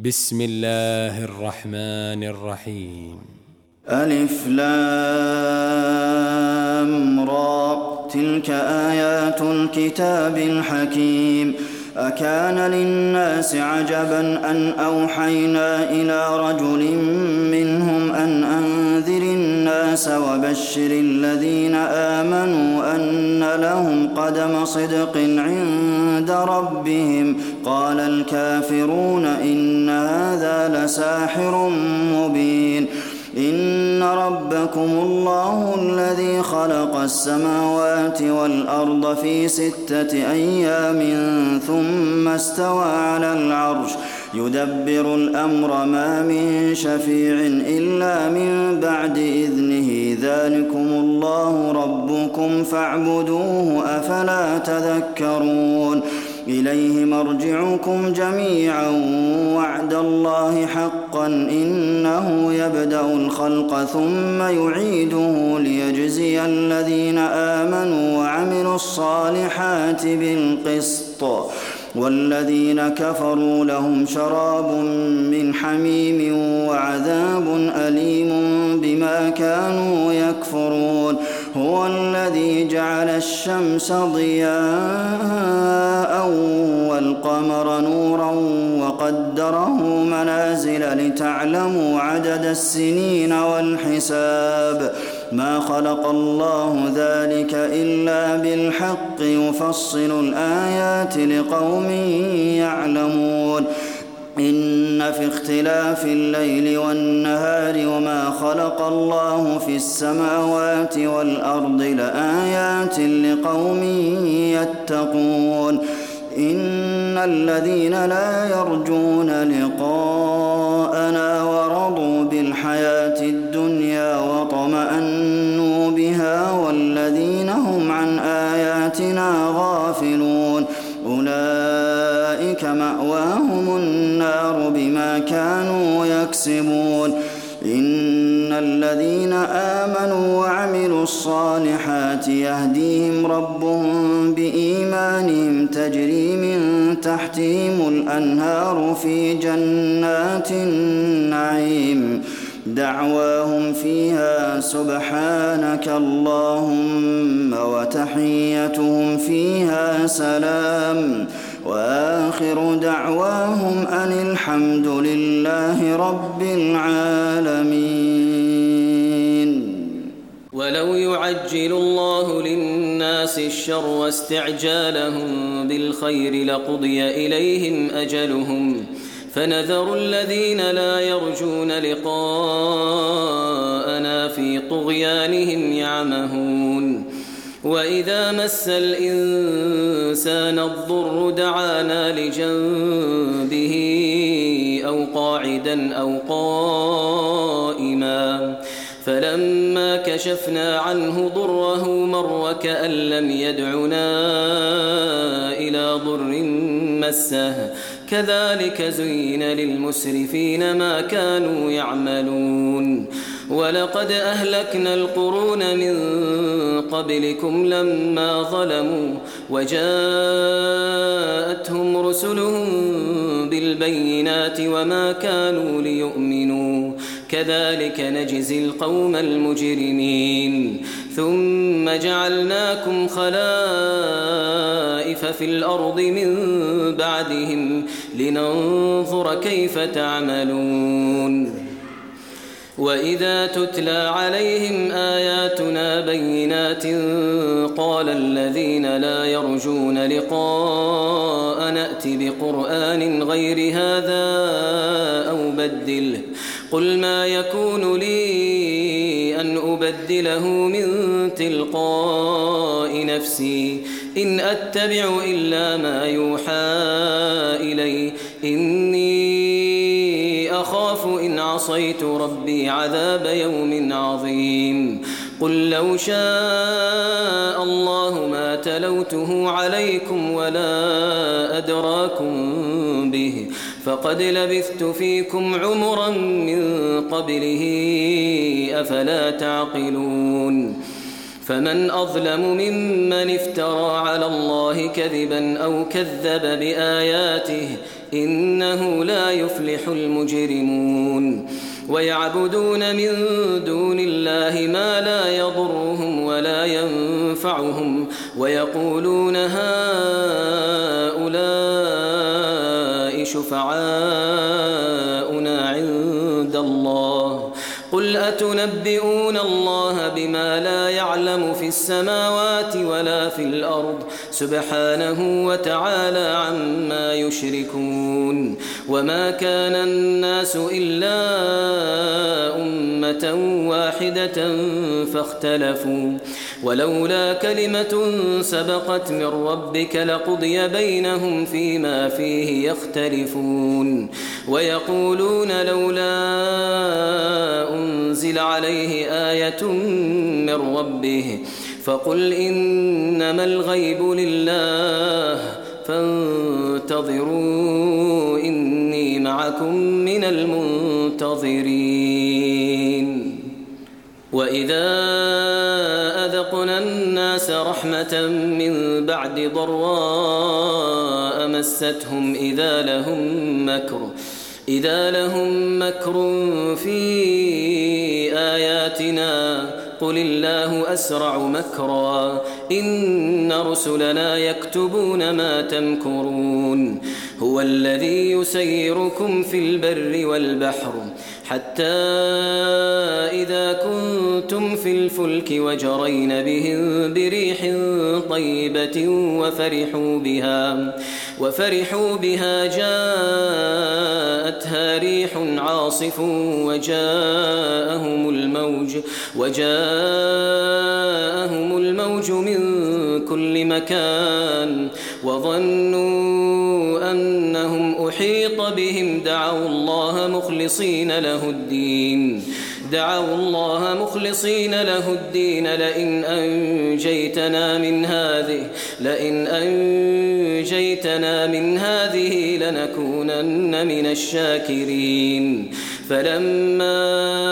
بسم الله الرحمن الرحيم. ألف لام را، تلك آيات الكتاب الحكيم. أكان للناس عجبا أن أوحينا إلى رجل منهم أن أنذر الناس وبشر الذين آمنوا أن لهم قدم صدق عند ربهم. قال الكافرون إن هذا لساحر مبين. إن ربكم الله الذي خلق السماوات والأرض في 6 أيام ثم استوى على العرش يدبر الأمر ما من شفيع إلا من بعد إذنه ذلكم الله ربكم فاعبدوه أفلا تذكرون. إليه مرجعكم جميعا وعد الله حقا إنه يبدأ الخلق ثم يعيده ليجزي الذين آمنوا وعملوا الصالحات بالقسط والذين كفروا لهم شراب من حميم وعذاب أليم بما كانوا يكفرون. هو الذي جعل الشمس ضياء والقمر نورا وقدره منازل لتعلموا عدد السنين والحساب. ما خلق الله ذلك إلا بالحق يفصل الآيات لقوم يعلمون. إن في اختلاف الليل والنهار وما خلق الله في السماوات والأرض لآيات لقوم يتقون. إن الذين لا يرجون لقاءنا ورضوا بالحياة الدنيا وطمأنوا بها والذين هم عن آياتنا غافلون أولئك مأواهم النار بما كانوا يكسبون. إن الذين آمنوا وعملوا الصالحات يهديهم ربهم بإيمانهم تجري من تحتهم الأنهار في جنات النعيم دعواهم فيها سبحانك اللهم وتحيتهم فيها سلام وآخر دعواهم أن الحمد لله رب العالمين. ولو يعجل الله للناس الشر واستعجالهم بالخير لقضي إليهم أجلهم فنذر الذين لا يرجون لقاءنا في طغيانهم يعمهون. وإذا مس الإنسان الضر دعانا لجنبه أو قاعدا أو قائما فلما كشفنا عنه ضره مر وكأن لم يدعنا إلى ضر مسه كذلك زين للمسرفين ما كانوا يعملون. ولقد أهلكنا القرون من قبلكم لما ظلموا وجاءتهم رسلهم بالبينات وما كانوا ليؤمنوا كذلك نجزي القوم المجرمين. ثم جعلناكم خلائف في الأرض من بعدهم لننظر كيف تعملون. وإذا تتلى عليهم آياتنا بينات قال الذين لا يرجون لقاء نأت بقرآن غير هذا أو بدله قل ما يكون لي أن أبدله من تلقاء نفسي إن أتبع إلا ما يوحى إلي إني أخاف إن عصيت ربي عذاب يوم عظيم. قل لو شاء الله ما تلوته عليكم ولا أدراكم به فقد لبثت فيكم عمرا من قبله أفلا تعقلون. فمن أظلم ممن افترى على الله كذبا أو كذب بآياته إنه لا يفلح المجرمون ويعبدون من دون الله ما لا يضرهم ولا ينفعهم ويقولون هؤلاء شفعاؤنا عند الله قل أتنبئون الله بما لا يعلم في السماوات ولا في الأرض سبحانه وتعالى عما يشركون وما كان الناس إلا أمة واحدة فاختلفوا ولولا كلمة سبقت من ربك لقضي بينهم فيما فيه يختلفون ويقولون لولا أنزل عليه آية من ربه فقل إنما الغيب لله فانتظروا إني معكم من المنتظرين وإذا أذقنا الناس رحمة من بعد ضراء مستهم إذا لهم مكر في آياتنا قل الله أسرع مكرا إن رسلنا يكتبون ما تمكرون هو الذي يسيركم في البر والبحر حتى إذا كنتم في الفلك وجرين بهم بريح طيبة وفرحوا بها جاءتها ريح عاصف وجاءهم الموج من كل مكان وظنوا أنهم أحيط بهم دعوا الله مخلصين له الدين لئن أنجيتنا من هذه لنكونن من الشاكرين فلما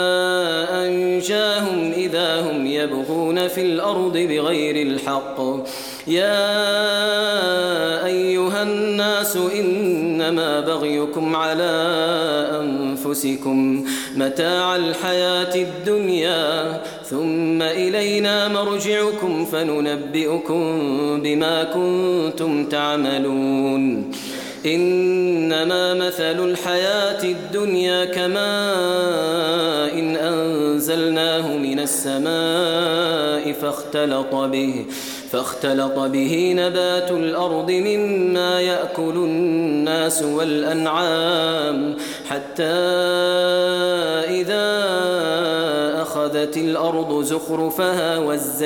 أنجاهم إذا هم يبغون في الأرض بغير الحق يا أيها الناس إنما بغيكم على أنفسكم متاع الحياة الدنيا ثم إلينا مرجعكم فننبئكم بما كنتم تعملون إنما مثل الحياة الدنيا كماء إن أنزلناه من السماء فاختلط به نبات الأرض مما يأكل الناس والأنعام حتى إذا أخذت الأرض زخرفها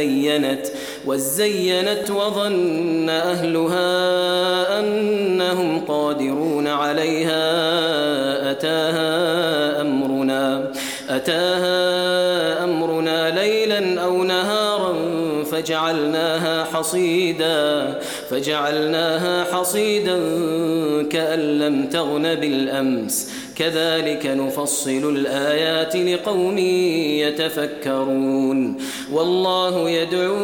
وزينت وظن أهلها أنهم قادرون عليها أتاها أمرنا ليلا أو نهارا فجعلناها حصيدا كأن لم تغن بالأمس كذلك نفصل الآيات لقوم يتفكرون والله يدعو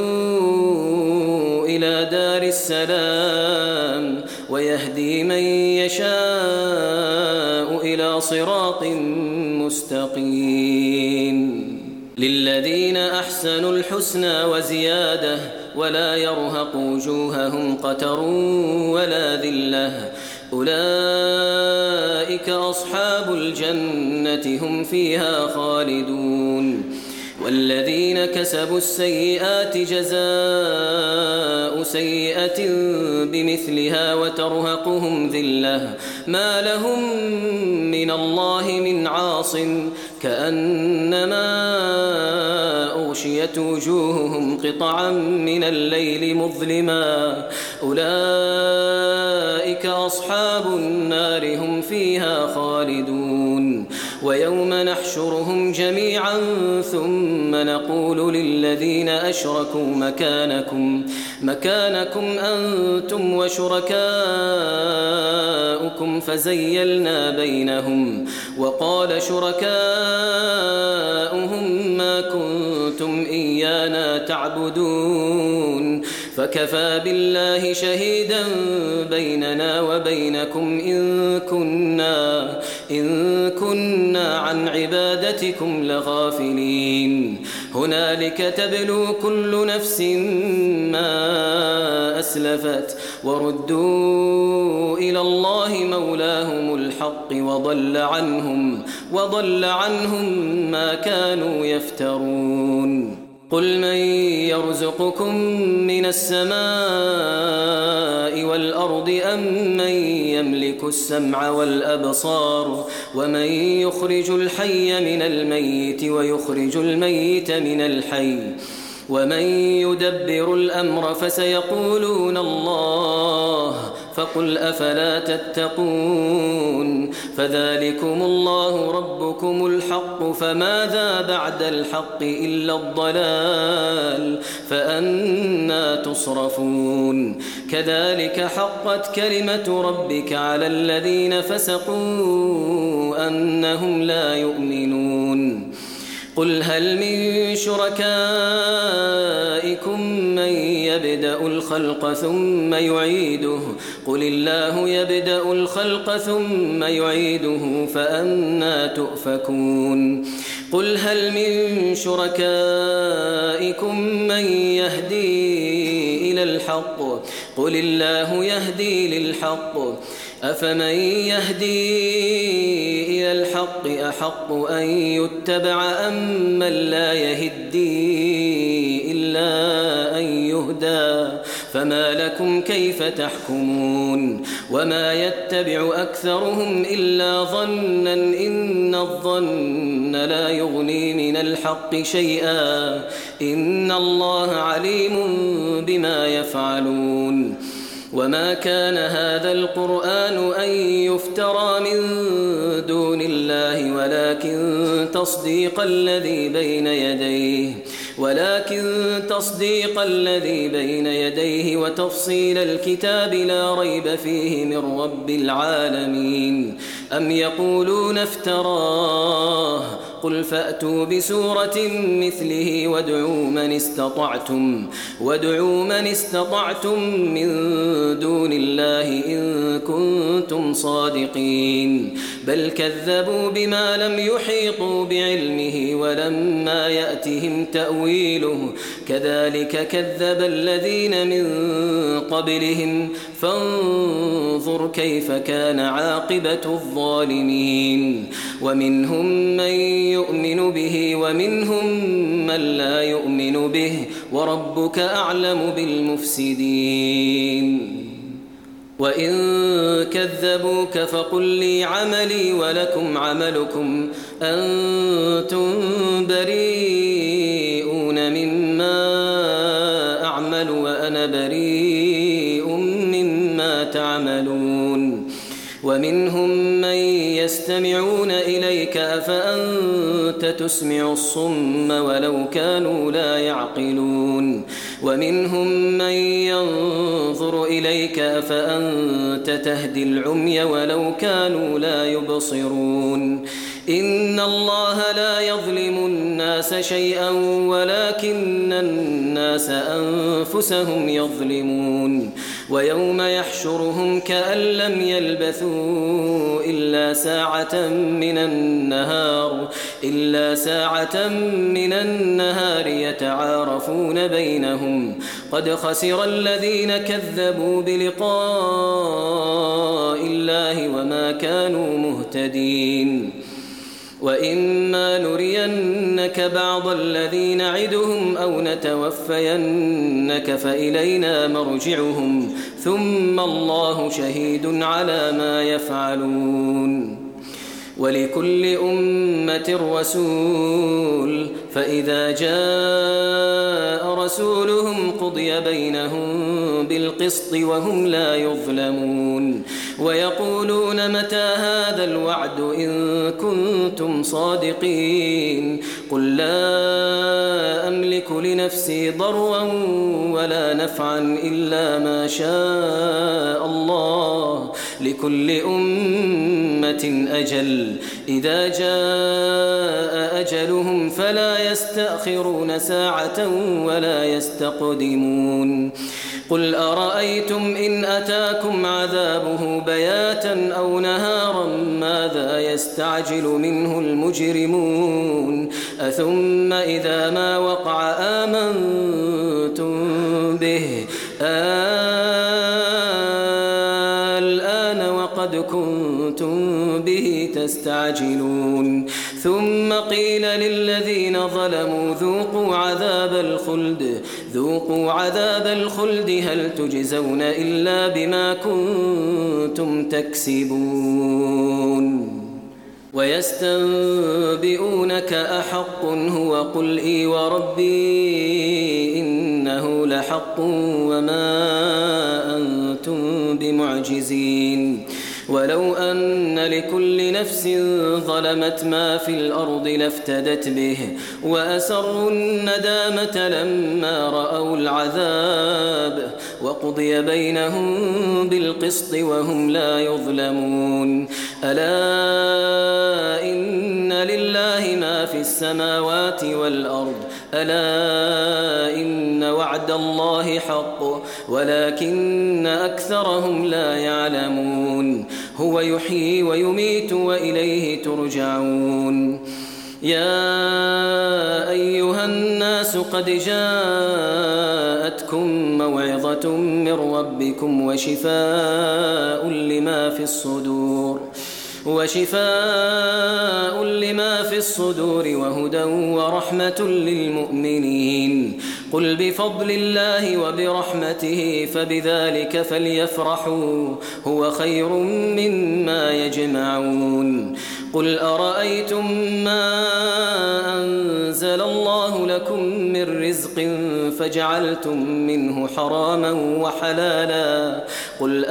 إلى دار السلام ويهدي من يشاء إلى صراط مستقيم للذين أحسنوا الحسنى وزيادة ولا يرهق وجوههم قتر ولا ذلة أولئك أصحاب الجنة هم فيها خالدون والذين كسبوا السيئات جزاء سيئة بمثلها وترهقهم ذلة ما لهم من الله من عاصم كأنما أغشيت وجوههم قطعا من الليل مظلما أولئك أصحاب النار هم فيها خالدون ويوم نحشرهم جميعا ثم نقول للذين أشركوا مكانكم أنتم وشركاؤكم فزيلنا بينهم وقال شركاؤهم ما كنتم إيانا تعبدون فكفى بالله شهيدا بيننا وبينكم إن كنا عن عبادتكم لغافلين هنالك تبلو كل نفس ما أسلفت وردوا إلى الله مولاهم الحق وضل عنهم ما كانوا يفترون قل من يرزقكم من السماء والأرض أم من يملك السمع والأبصار ومن يخرج الحي من الميت ويخرج الميت من الحي ومن يدبر الأمر فسيقولون الله فقل أفلا تتقون فذلكم الله ربكم الحق فماذا بعد الحق إلا الضلال فأنى تصرفون كذلك حقت كلمة ربك على الذين فسقوا أنهم لا يؤمنون قل هل من شركائكم من يبدأ الخلق ثم يعيده قل الله يبدأ الخلق ثم يعيده فأنى تؤفكون قل هل من شركائكم من يهدي إلى الحق قل الله يهدي للحق أفمن يهدي إلى الحق أحق أن يتبع أم من لا يهدي إلا أن يهدى فما لكم كيف تحكمون وما يتبع أكثرهم إلا ظنا إن الظن لا يغني من الحق شيئا إن الله عليم بما يفعلون وما كان هذا القرآن أن يفترى من دون الله ولكن تصديق الذي بين يديه وتفصيل الكتاب لا ريب فيه من رب العالمين أم يقولون افتراه قل فأتوا بسورة مثله وادعوا من استطعتم من دون الله إن كنتم صادقين بل كذبوا بما لم يحيطوا بعلمه ولما يأتهم تأويله كذلك كذب الذين من قبلهم فانظر كيف كان عاقبة الظالمين ومنهم من يؤمن به ومنهم من لا يؤمن به وربك أعلم بالمفسدين وإن كذبوك فقل لي عملي ولكم عملكم أنتم بريئون مما أعمل وأنا بريء مما تعملون ومنهم من يستمعون إليك أفأنت تسمع الصم ولو كانوا لا يعقلون ومنهم من ينظر إليك أفأنت تهدي العمي ولو كانوا لا يبصرون إن الله لا يظلم الناس شيئا ولكن الناس أنفسهم يظلمون ويوم يحشرهم كأن لم يلبثوا إلا ساعة من النهار يتعارفون بينهم قد خسر الذين كذبوا بلقاء الله وما كانوا مهتدين وإما نرينك بعض الذي نعدهم أو نتوفينك فإلينا مرجعهم ثم الله شهيد على ما يفعلون ولكل أمة رسول فإذا جاء رسولهم قضي بينهم بالقسط وهم لا يظلمون ويقولون متى هذا الوعد إن كنتم صادقين قل لا أملك لنفسي ضرا ولا نفعا إلا ما شاء الله لكل أمة أجل إذا جاء أجلهم فلا يستأخرون ساعة ولا يستقدمون قل أرأيتم إن أتاكم عذابه بياتا أو نهارا ماذا يستعجل منه المجرمون أثم إذا ما وقع آمنتم به الآن وقد كنتم به تستعجلون ثم قيل للذين ظلموا ذوقوا عذاب الخلد هل تجزون إلا بما كنتم تكسبون ويستنبئونك أحق هو قل إي وربي إنه لحق وما أنتم بمعجزين ولو أن لكل نفس ظلمت ما في الأرض لافتدت به وأسروا الندامة لما رأوا العذاب وقضي بينهم بالقسط وهم لا يظلمون ألا إن لله ما في السماوات والأرض ألا إن وعد الله حق ولكن أكثرهم لا يعلمون هو يحيي ويميت وإليه ترجعون يا أيها الناس قد جاءتكم موعظة من ربكم وشفاء لما في الصدور وهدى ورحمة للمؤمنين قل بفضل الله وبرحمته فبذلك فليفرحوا هو خير مما يجمعون قل أرأيتم ما أنزل الله لكم من رزق فجعلتم منه حراما وحلالا قل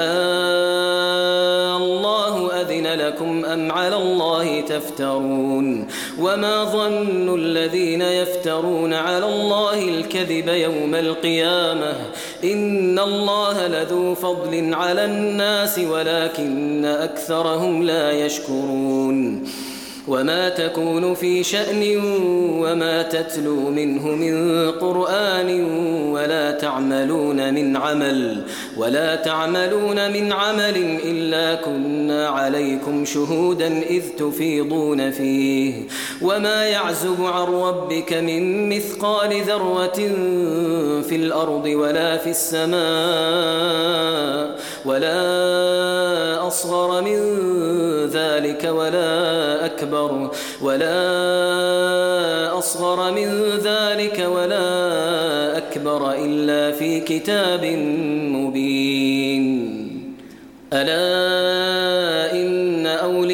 الله أذن لكم أم على الله تفترون وما ظن الذين يفترون على الله الكذب يوم القيامة إن الله لذو فضل على الناس ولكن أكثرهم لا يشكرون وما تكون في شأن وما تتلو منه من قرآن ولا تعملون من عمل إلا كنا عليكم شهودا إذ تفيضون فيه وما يعزب عن ربك من مثقال ذرة في الأرض ولا في السماء ولا أصغر من ذلك ولا أكبر إلا في كتاب مبين ألا إن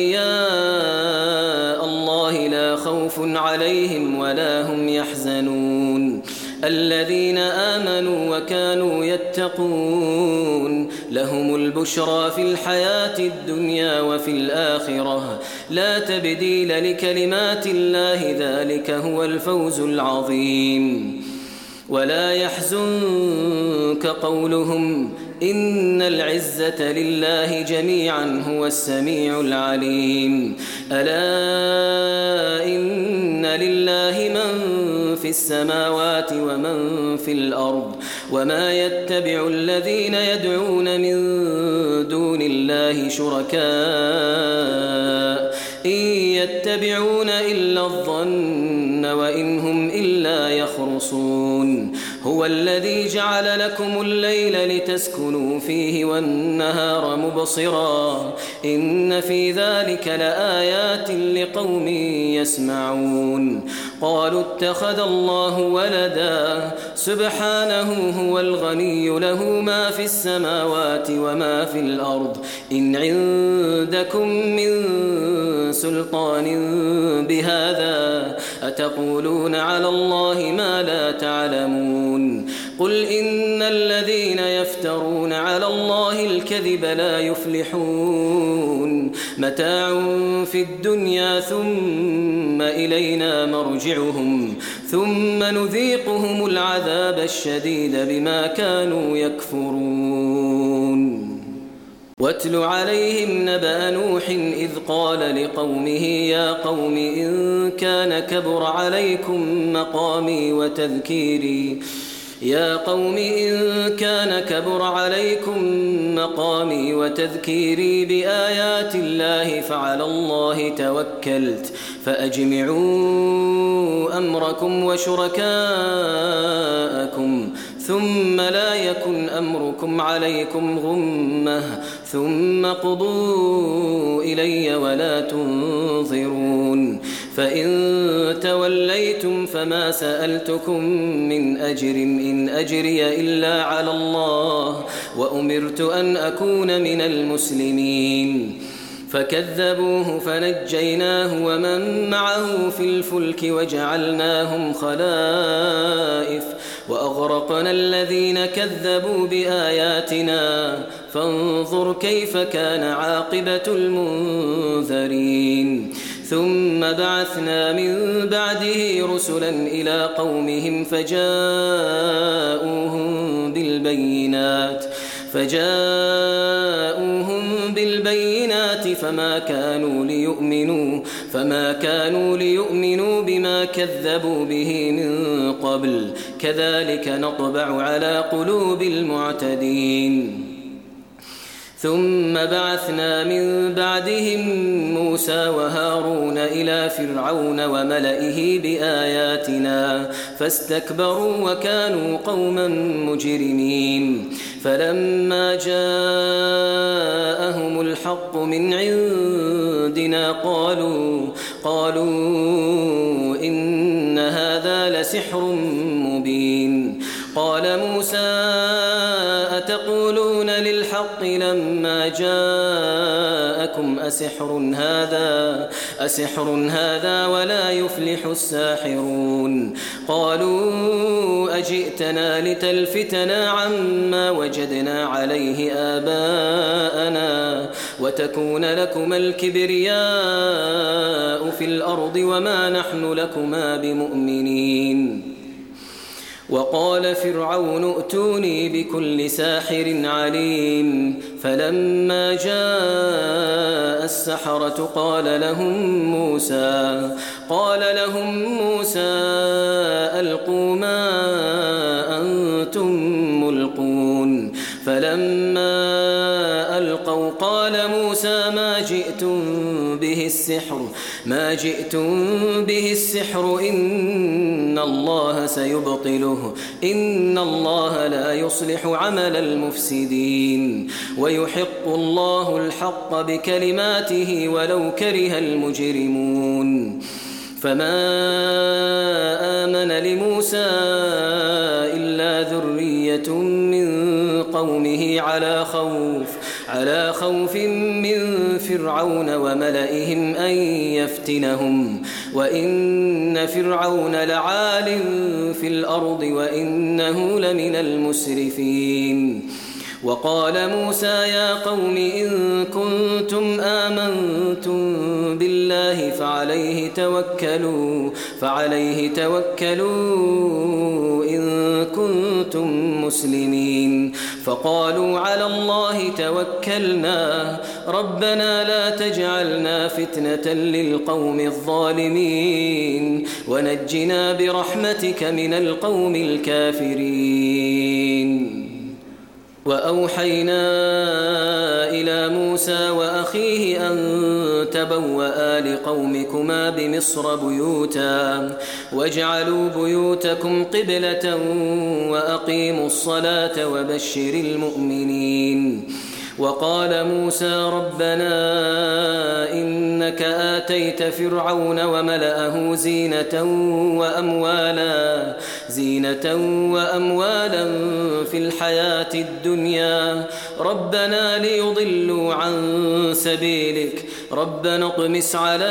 أولياء الله لا خوف عليهم ولا هم يحزنون الذين آمنوا وكانوا يتقون لهم البشرى في الحياة الدنيا وفي الآخرة لا تبديل لكلمات الله ذلك هو الفوز العظيم ولا يحزنك قولهم إن العزة لله جميعا هو السميع العليم ألا إن لله من في السماوات ومن في الأرض وما يتبع الذين يدعون من دون الله شركاء إن يتبعون إلا الظن وإن هم إلا يخرصون هو الذي جعل لكم الليل لتسكنوا فيه والنهار مبصرا إن في ذلك لآيات لقوم يسمعون قالوا اتخذ الله ولدا سبحانه هو الغني له ما في السماوات وما في الأرض إن عندكم من سلطان بهذا أتقولون على الله ما لا تعلمون قل إن الذين يفترون على الله الكذب لا يفلحون متاع في الدنيا ثم إلينا مرجعهم ثم نذيقهم العذاب الشديد بما كانوا يكفرون واتل عليهم نبأ نوح إذ قال لقومه يا قوم إن كان كبر عليكم مقامي وتذكيري بآيات الله فعلى الله توكلت فأجمعوا أمركم وشركاءكم ثم لا يكن أمركم عليكم غمة ثم قضوا إلي ولا تنظرون فإن توليتم فما سألتكم من أجر إن أجري إلا على الله وأمرت أن أكون من المسلمين فكذبوه فنجيناه ومن معه في الفلك وجعلناهم خلائف وأغرقنا الذين كذبوا بآياتنا فانظر كيف كان عاقبة المنذرين ثم بعثنا من بعده رسلا إلى قومهم فجاءوهم بالبينات فما كانوا ليؤمنوا بما كذبوا به من قبل كذلك نطبع على قلوب المعتدين ثم بعثنا من بعدهم موسى وهارون إلى فرعون وملئه بآياتنا فاستكبروا وكانوا قوما مجرمين فلما جاءهم الحق من عندنا قالوا إن هذا لسحر مبين قال موسى أتقولون للحق لما جاءكم أسحر هذا ولا يفلح الساحرون قالوا أجئتنا لتلفتنا عما وجدنا عليه آباءنا وتكون لكما الكبرياء في الأرض وما نحن لكما بمؤمنين وقال فرعون ائتوني بكل ساحر عليم فلما جاء السحرة قال لهم موسى ألقوا ما أنتم ملقون فلما ألقوا قال موسى ما جئتم به السحر إن الله سيبطله إن الله لا يصلح عمل المفسدين ويحق الله الحق بكلماته ولو كره المجرمون فما آمن لموسى إلا ذرية من قومه على خوف من فرعون وملئهم أن يفتنهم وإن فرعون لعال في الأرض وإنه لمن المسرفين وقال موسى يا قوم إن كنتم آمنتم بالله فعليه توكلوا إن كنتم مسلمين فقالوا على الله توكلنا ربنا لا تجعلنا فتنة للقوم الظالمين ونجنا برحمتك من القوم الكافرين وأوحينا إلى موسى وأخيه أن تبوأ لقومكما بمصر بيوتا واجعلوا بيوتكم قبلة وأقيموا الصلاة وبشر المؤمنين وقال موسى ربنا إنك آتيت فرعون وملأه زينة وأموالا في الحياة الدنيا ربنا ليضلوا عن سبيلك ربنا اطمس على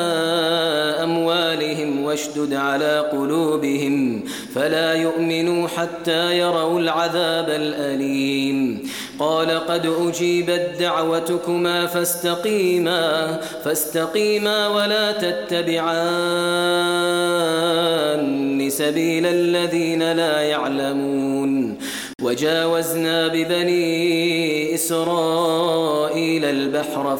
أموالهم واشدد على قلوبهم فلا يؤمنوا حتى يروا العذاب الأليم قال قد أجيبت دعوتكما فاستقيما ولا تتبعان سبيل الذين لا يعلمون وجاوزنا ببني إسرائيل البحر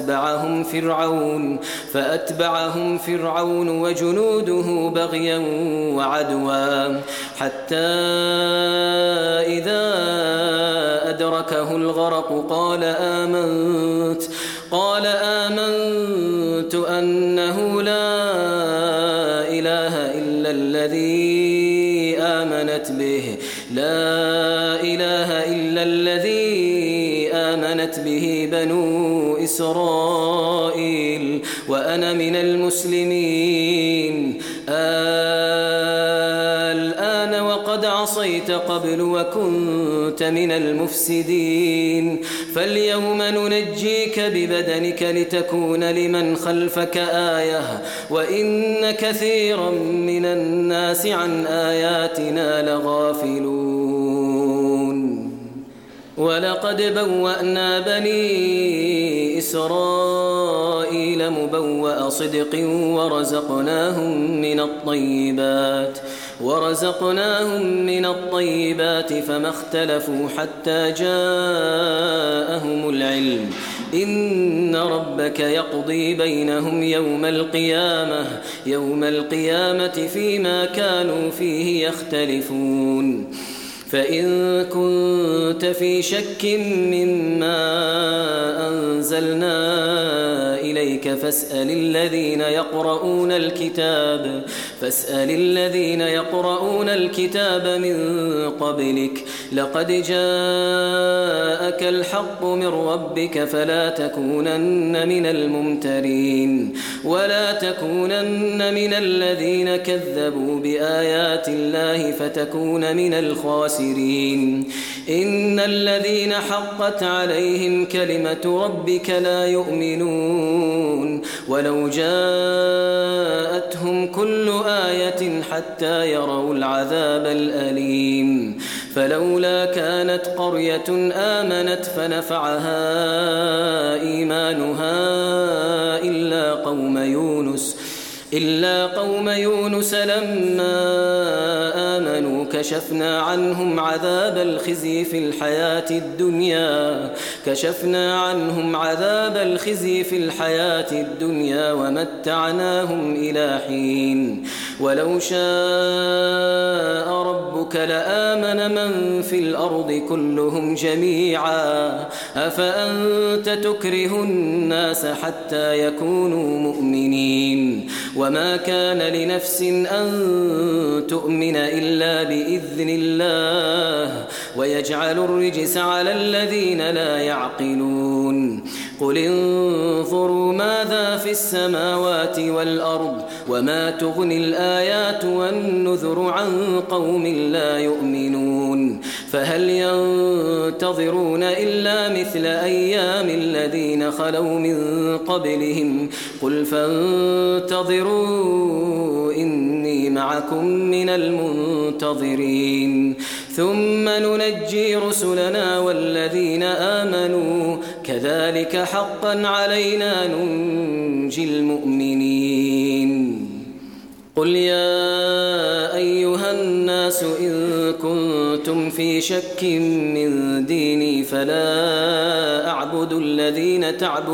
فأتبعهم فرعون وجنوده بغيا وعدوا حتى إذا أدركه الغرق قال آمنت أنه لا إله إلا الذي آمنت به بنو إسرائيل وأنا من المسلمين الآن وقد عصيت قبل وكنت من المفسدين فاليوم ننجيك ببدنك لتكون لمن خلفك آية وإن كثيرا من الناس عن آياتنا لغافلون ولقد بوأنا بني إسرائيل مبوأ صدق ورزقناهم من الطيبات فما اختلفوا حتى جاءهم العلم إن ربك يقضي بينهم يوم القيامة فيما كانوا فيه يختلفون فإن كنت في شك مما أنزلنا إليك فاسأل الذين يقرؤون الكتاب من قبلك لقد جاءك الحق من ربك فلا تكونن من الممترين ولا تكونن من الذين كذبوا بآيات الله فتكون من الخاسرين إن الذين حقت عليهم كلمة ربك لا يؤمنون ولو جاءتهم كل آية حتى يروا العذاب الأليم فلولا كانت قرية آمنت فنفعها إيمانها إلا قوم يونس لما آمنوا كشفنا عنهم عذاب الخزي في الحياة الدنيا ومتعناهم إلى حين ولو شاء ربك لآمن من في الأرض كلهم جميعا أفأنت تكره الناس حتى يكونوا مؤمنين وما كان لنفس أن تؤمن إلا بإذن الله ويجعل الرجس على الذين لا يعقلون قل انظروا ماذا في السماوات والأرض وما تغني الآيات والنذر عن قوم لا يؤمنون فهل ينتظرون إلا مثل أيام الذين خلوا من قبلهم قل فانتظروا إني معكم من المنتظرين ثم ننجي رسلنا والذين آمنوا كذلك حقا علينا ننجي المؤمنين قل يا أيها الناس إن كنتم في شك من ديني فلا أعبد الذين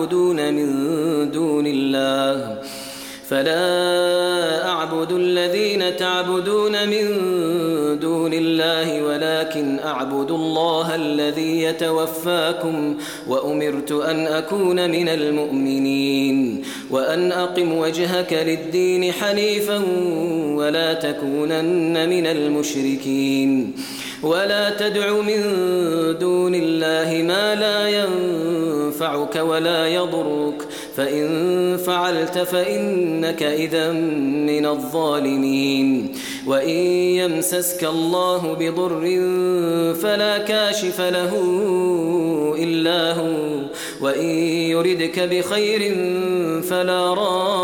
تعبدون من دون الله ولكن أعبد الله الذي يتوفاكم وأمرت أن أكون من المؤمنين وأن أقم وجهك للدين حنيفا ولا تكونن من المشركين ولا تدع من دون الله ما لا ينفعك ولا يضرك فإن فعلت فإنك إذا من الظالمين وإن يمسسك الله بضر فلا كاشف له إلا هو وإن يردك بخير فلا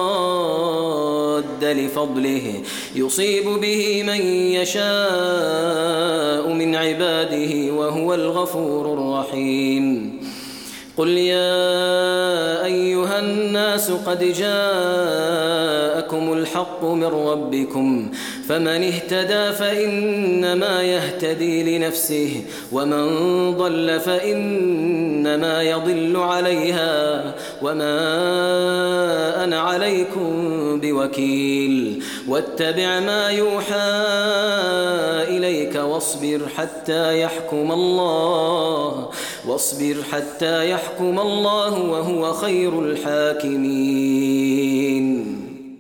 راد لفضله يصيب به من يشاء من عباده وهو الغفور الرحيم قل يا أيها الناس قد جاءكم جاءكم الحق من ربكم فمن اهتدى فإنما يهتدي لنفسه ومن ضل فإنما يضل عليها وما أنا عليكم بوكيل واتبع ما يوحى إليك واصبر حتى يحكم الله وهو خير الحاكمين.